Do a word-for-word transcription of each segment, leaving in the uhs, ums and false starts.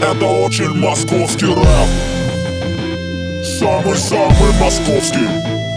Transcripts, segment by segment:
это очень московский рэп. Самый-самый московский.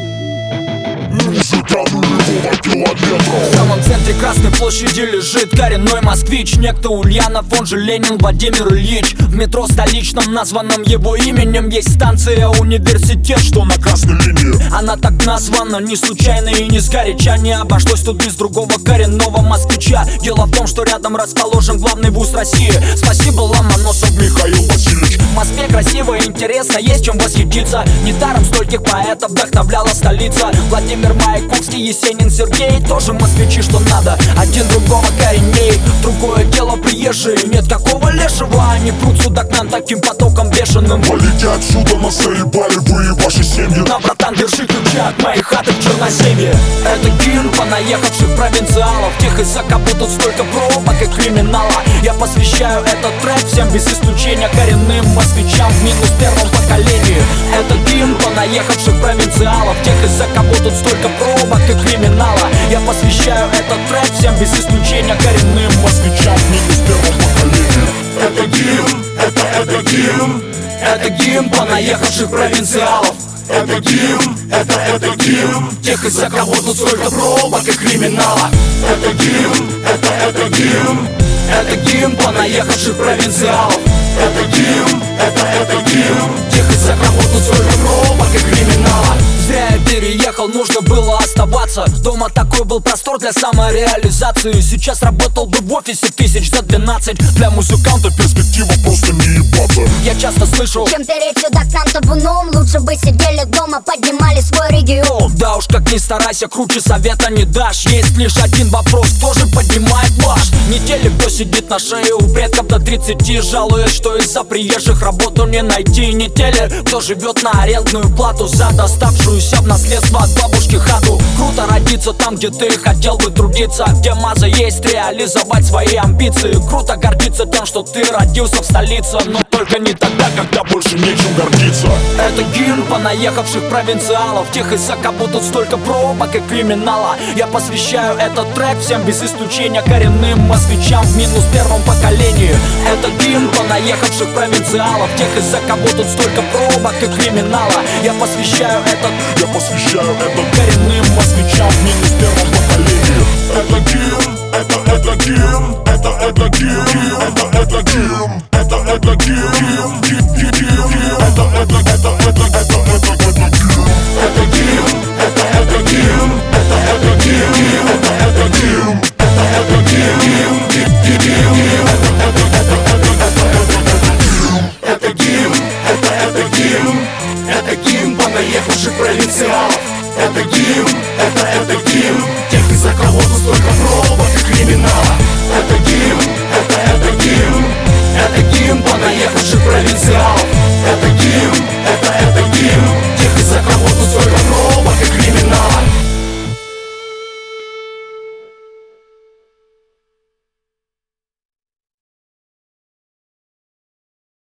Музыка нулевого километра. В самом центре Красной площади лежит коренной москвич, некто Ульянов, он же Ленин Владимир Ильич. В метро столичном, названном его именем, есть станция университет, что на красной линии. Она так названа не случайно и не сгоряча. Не обошлось тут без другого коренного москвича. Дело в том, что рядом расположен главный вуз России. Спасибо, Ломоносов Михаил Васильевич. В Москве красиво и интересно, есть чем восхититься. Недаром стольких поэтов вдохновляла столица. Владимир Маяковский, Есенин, Сергей тоже москвичи, что надо. Один другого кореней, другое дело приезжие. Нет какого лешего, они прут сюда к нам таким потоком бешеным. Валите отсюда, нас заебали вы и ваши семьи. На, братан, держи ключи от моей хаты в Черноземье. Это гимн понаехавших провинциалов. Тех, из-за кого тут столько пробок и криминала. Я посвящаю этот трек всем без исключения коренным москвичам в минус первом поколении. Это гимн понаехавших провинциалов. Тех, из-за кого тут столько пробок и криминала. Я посвящаю этот трек всем без исключения коренным москвичам в минус первом поколении. Это гимн, это, это гимн. Это гимн понаехавших провинциалов. Это гимн, это, это гимн. Тех, из-за кого тут столько пробок и криминала. Это гимн, это, это гимн. Это гимн понаехавших провинциалов. Это гимн, это, это гимн. Тех, из-за кого тут столько пробок и криминала. Зря я переехал, нужно было оставаться. Дома такой был простор для самореализации. Сейчас работал бы в офисе тысяч за двенадцать. Для музыканта перспектива просто не ебаться. Я часто слышу: чем переть сюда к нам табуном, лучше бы сидели дома, поднимали свой регион. Да уж, как ни старайся, круче совета не дашь. Есть лишь один вопрос, кто же поднимает ваш? Не те ли, кто сидит на шее у предков до тридцати, жалуясь, что из-за приезжих работу не найти. Не те ли, кто живет на арендную плату за доставшуюся в наследство от бабушки хату. Круто родиться там, где ты хотел бы трудиться, где маза есть реализовать свои амбиции. Круто гордиться тем, что ты родился в столице, но только не тогда, когда больше нечем гордиться. Это гимн понаехавших провинциалов. Тех, из-за кого тут столько пробок и криминала. Я посвящаю этот трек всем без исключения коренным москвичам в минус первом поколении. Это гимн понаехавших провинциалов. Тех, из-за кого тут столько пробок и криминала. Я посвящаю этот Я посвящаю это коренным москвичам в минус первом поколении. Это гимн, это, это гимн. Это, это гимн, это, это гимн. Это, это гимн, гимн, гимн, гимн. Это, это, это, это, это, это, это гимн. Это гимн, это, это гимн. Это, это гимн, это, это гимн. Это, это гимн, гимн, гимн, гимн. Это, это, это, это, это, это гимн. Это гимн, это, это гимн. Это гимн понаехавших провинциалов. Это гимн, это, это гимн.